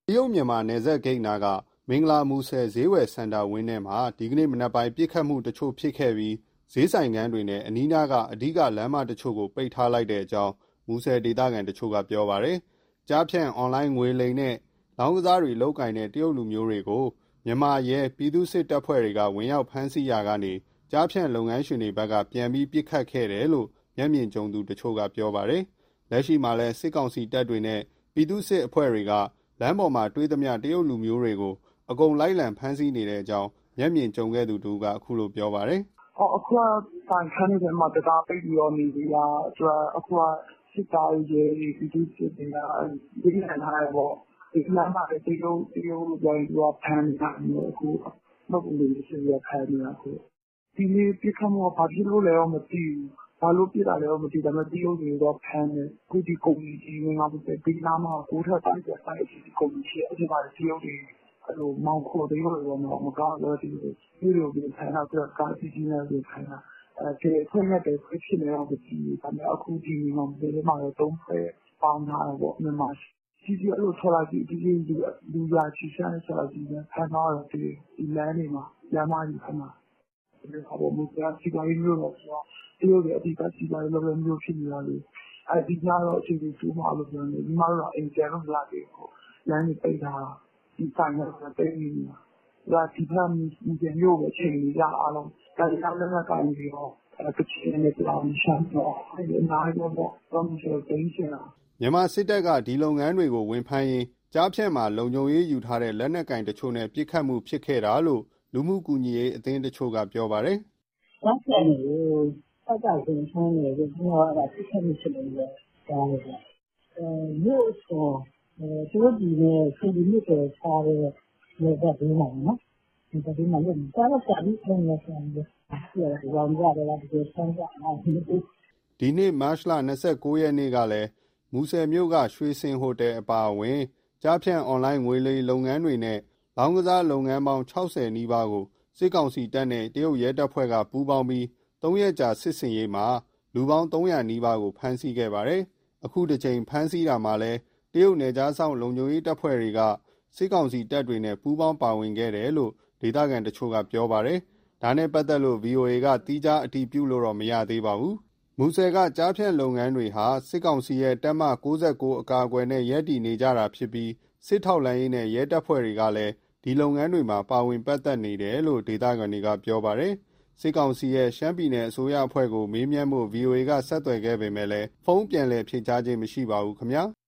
တရုတ်မြန်မာနယ်စပ်ဂိတ်နာကမင်္ဂလာမူဆယ်ဈေးဝယ်စင်တာဝင်းထဲမှာဒီကနေ့မနက်ပိုင်းပစ်ခတ်မှုတချို့ဖြစ်ခဲ့ပြီးဈေးဆိုင်ခန်းတွေနဲ့အနီးနားကအဓိကလမ်းမတချို့ကိုပိတ်ထားလိုက်တဲ့အကြောင်းမူဆယ်ဒေသခံတချို့ကပြောပါတယ်။ကြားဖြန့်အွန်လိုင်းငွေလိမ်နဲ့လောင်းကစားတွေလုပ်ကင်တဲ့တရုတ်လူမျိုးတွေကိုမြန်မာရဲပြည်သူ့စစ်တပ်ဖွဲ့တွေကဝင်ရောက်ဖမ်းဆီးရာကနေကြားဖြန့်လုပ်ငန်းရှင်တွေဘက်ကပြန်ပြီးပစ်ခတ်ခဲ့တယ်လို့မျက်မြင်ကြုံသူတချို့ကပြောပါတယ်။လက်ရှိမှာလည်းစစ်ကောင်စီတပ်တွေနဲ့ပြည်သူ့စစ်အဖွဲ့တွေကလမ်းပေါ်မှာတွေးသမျှတရုတ်လူမျိုးတွေကိုအကုန်လိုက်လံဖမ်းဆီးနေတဲ့အကြောင်းမျက်မြင်ကြုံခဲ့သူတူကအခုလိုပြောပါတယ်။အခုကဆိုင်ခန်းတွေမှာတကားပိတ်ပြီးတော့နေကြတာအခုကစစ်သားတွေပြည်သူ့စစ်တွေကဒီနေ့ထားရပေါ့ဒီလမ်းမှာတရုတ်လိုပြောရင်သူကဖမ်းနေတာမျိုးအခုမဟုတ်ဘူးစစ်ရခိုင်နေတာအခုဒီနေ့ပြခမောဘာဖြစ်လို့လဲတော့မသိဘူးဘာလို့ပြတာလဲတော့မသိဒါပေမဲ့တရုတ်တွေတော့ဖမ်းတယ်အခုဒီကုမ္ပဏီကြီးငါ့ဘက်ဒီနားမှာကိုထပ်တိုင်းပြဆိုင်ဒီကုမ္ပဏီရှိအဲ့ဒီမှာတရုတ်တွေအဲ့လိုမောင်ခေါ်တယ်လို့တော့မကောင်းတော့ဒီလိုမျိုးထိုင်တော့ကားကြီးနဲ့ဒီထိုင်တာဒီခွင့်နဲ့ဖြစ်နေတော့ဒီဒါပေမဲ့အခုဒီမှာဒီမှာတော့3ဖက်ပေါင်းထားတော့မြန်မာကြီးအဲ့လိုထွက်လာကြည့်ဒီလူရာချီရှာနေဆက်လာကြည့်တယ်ဖမ်းတော့ဒီလမ်းတွေမှာလမ်းမကြီးခဏဒီဟာပေါ်မှာစီပါရင်းလို့တော့တရုတ်တွေအဓိကစီပါရင်းလို့မျိုးဖြစ်နေတာလေအဲဒီညတော့အခြေအနေတူးမှာလို့ပြောနေဒီမှာတော့အင်ဂျင်တော့လာတယ်ကိုလမ်းကြီးပိတ်ထားဒီဆိုင်ကတိတ်နေတာဒီဖက်မြင်မျိုးပဲချိန်နေကြအားလုံးဒါကြောင့်လည်းကိုင်းပြီးတော့ကချင်နဲ့ပြောင်းရှမ်းတော့အဲဒီအနားရောတော့မျိုးတင်းချင်တာမြန်မာစစ်တပ်ကဒီလုပ်ငန်းတွေကိုဝင်ဖမ်းရင်းကြားဖြန့်မှာလုံခြုံရေးယူထားတဲ့လက်နက်ကင်တချို့နဲ့ပြစ်ခတ်မှုဖြစ်ခဲ့တာလို့လူမှုကူညီရေးအသင်းတချို့ကပြောပါတယ်။ကြားဖြန့်ကိုစက်ကြောင်ဖမ်းနေတယ်ဒီမှာကပြစ်ခတ်မှုဖြစ်နေတယ်ကြားရတယ်။မြို့ဆိုသူတို့ဒီနဲ့စီဒီမြစ်တွေစားတဲ့နေရာတွေမှာနော်။ဒီမှာလည်းကြားတော့စာပြီးပြန်နေတယ်။ဒီကောင်ကြတယ်ဒီဆန်းကြအောင်ဒီနေ့မတ်လ29ရက်နေ့ကလည်းမူဆယ်မြို့ကရွှေစင်ဟိုတယ်အပါအဝင်ကြားဖြန့်အွန်လိုင်းငွေလိမ်လုပ်ငန်းတွေနဲ့လောင်းကစားလုပ်ငန်းပေါင်း60နီးပါးကိုစစ်ကောင်စီတပ်နဲ့တရုတ်ရဲတပ်ဖွဲ့ကပူးပေါင်းပြီး3ရက်ကြာစစ်ဆင်ရေးမှာလူပေါင်း300နီးပါးကိုဖမ်းဆီးခဲ့ပါတယ်။အခုတစ်ချိန်ဖမ်းဆီးတာမှာလဲတရုတ်နယ်ခြားစောင့်လုံခြုံရေးတပ်ဖွဲ့တွေကစစ်ကောင်စီတပ်တွေနဲ့ပူးပေါင်းပါဝင်ခဲ့တယ်လို့ဒေသခံတချို့ကပြောပါတယ်။ဒါနဲ့ပတ်သက်လို့ VOA ကတီးခြားအတည်ပြုလို့တော့မရသေးပါဘူး။မူဆယ်ကကြားဖြန့်လုပ်ငန်းတွေဟာစစ်ကောင်စီရဲ့တပ်မ69အကာအကွယ်နဲ့ရပ်တည်နေကြတာဖြစ်ပြီးစစ်ထောက်လှမ်းရေးနဲ့ရဲတပ်ဖွဲ့တွေကလည်းဒီလုပ်ငန်းတွေမှာပါဝင်ပတ်သက်နေတယ်လို့ဒေသခံတွေကပြောပါတယ်။စစ်ကောင်စီရဲ့ရှမ်းပြည်နယ်အစိုးရအဖွဲ့ကိုမေးမြန်းဖို့ VOA ကဆက်သွယ်ခဲ့ပေမဲ့ဖုန်းပြန်လည်ဖြေကြားခြင်းမရှိပါဘူးခင်ဗျာ။